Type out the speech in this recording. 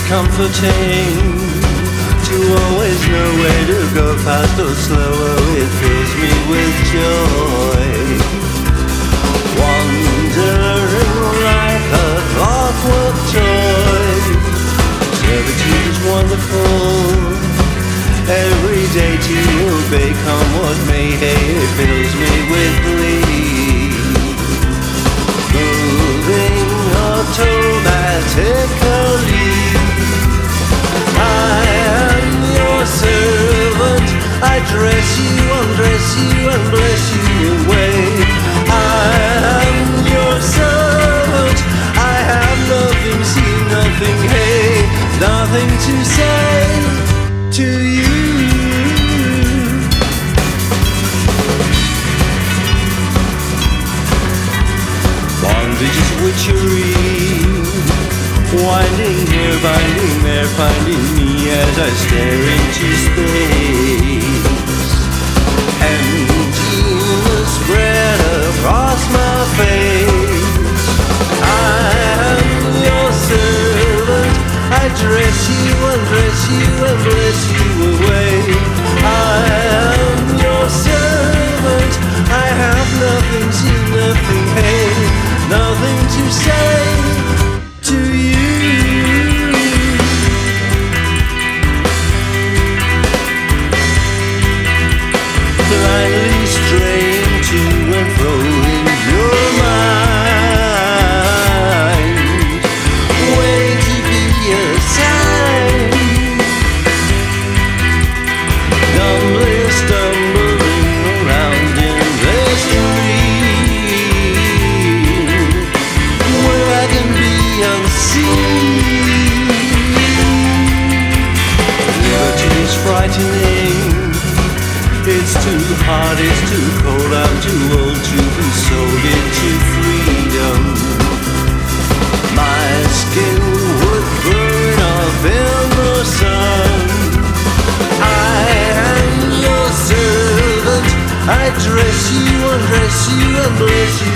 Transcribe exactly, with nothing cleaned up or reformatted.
comforting to always know where to go, fast or slow. Oh, it fills me with joy, wandering like a clockwork toy. Servitude is wonderful, every day to obey, come what may. Hey, it fills me with glee, moving automatically. I am your servant, I dress you, undress you, and bless you away. I am your servant, I have nothing, see nothing, hey, nothing to say to you. Bondage is witchery, winding here, binding there, finding me as I stare into space. Emptiness spread across my face. I am your servant, I dress you, undress you, and bless you away. I am your servant, I have nothing, see nothing, hey, nothing to say to you. Blindly straying to and fro in your mind, waiting to be assigned, dumbly stumbling around in the street, where I can be unseen. Liberty is frightening, it's too hard, it's too cold, I'm too old to be sold into freedom. My skin would burn up in the sun. I am your servant, I dress you, undress you, and bless you